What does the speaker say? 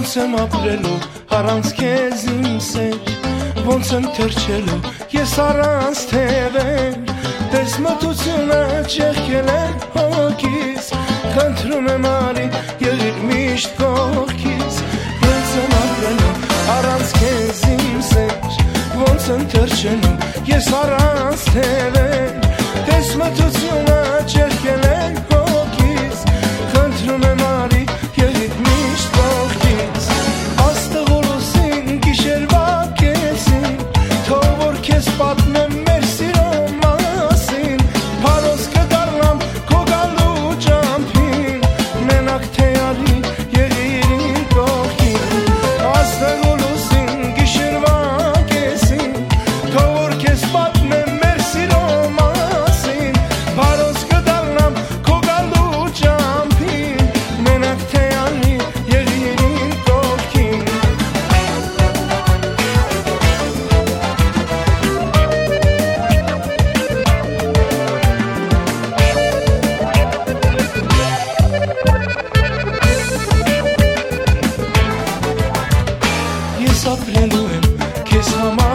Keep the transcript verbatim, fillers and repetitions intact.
Ոնց եմ ապրելու առանց քեզ իմ սեր, ոնց եմ թրջելու ես առանց թևեր, տես մթությունը ճեղքել է հոգիս, խնդրում եմ արի եղիր միշտ կողքիս, ոնց եմ ապրելու առանց քեզ իմ սեր, ոնց եմ թրջելու ես առանց թևեր, տես մթությունը ճեղքել է հոգիս, խնդրում եմ արի եղիր միշտ կողքիս, աստղ ուլուսին գիշերվա կեսին, թող որ քեզ պատմեմ մեր սիրո մասին, փարոս կդառնամ քո գալու ճամփին, մենակ թե արի եղիր իմ կողքին, աստղ ուլուսին գիշերվա կեսին, թող որ քեզ պատմեմ մեր սիրո մասին, փարոս կդառնամ քո գալու ճամփին, մենակ թե արի եղիր իմ կողքին. Ես ապրելու եմ քեզ համար